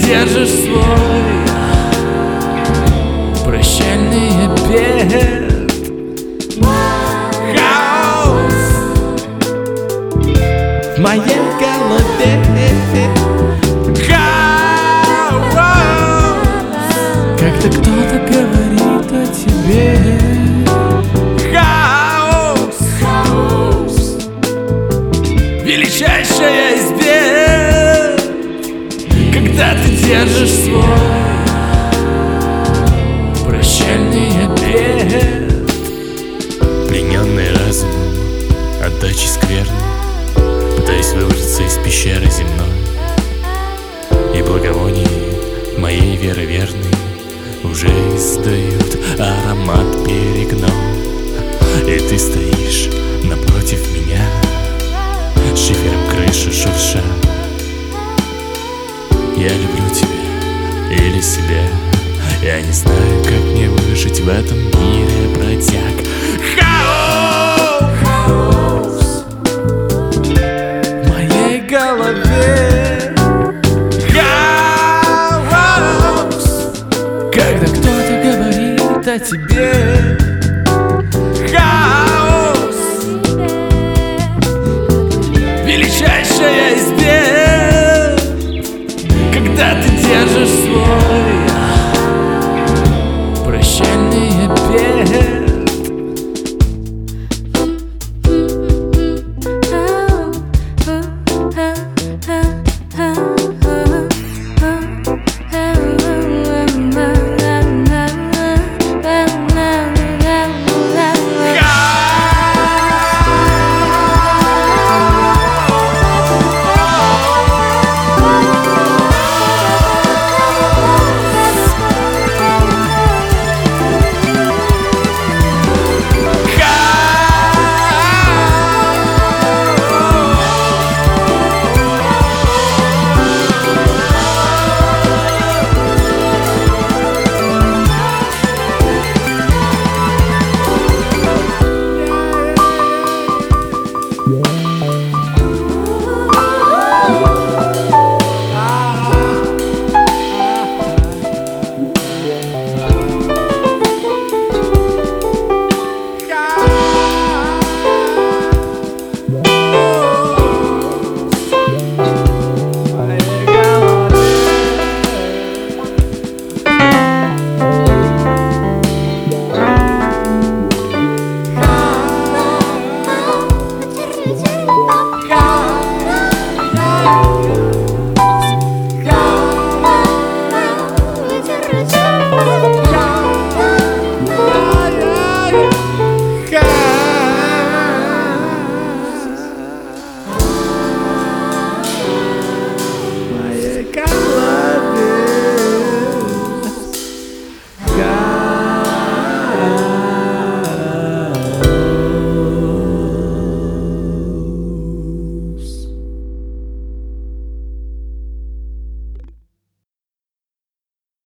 держишь свой прощальный обед. Хаос в моей голове. Когда кто-то говорит о тебе. Хаос, хаос, величайшая из бед. Когда ты держишь свой прощальный обед. Плененный разумом, отдачей скверной, пытаясь выбраться из пещеры земной, и благовоние моей веры верной уже издают аромат перегной. И ты стоишь напротив меня, шифером крышу шурша. Я люблю тебя или себя, я не знаю, как мне выжить в этом мире, бродяг. Хаос в моей голове. Хаос, когда кто-то говорит о тебе.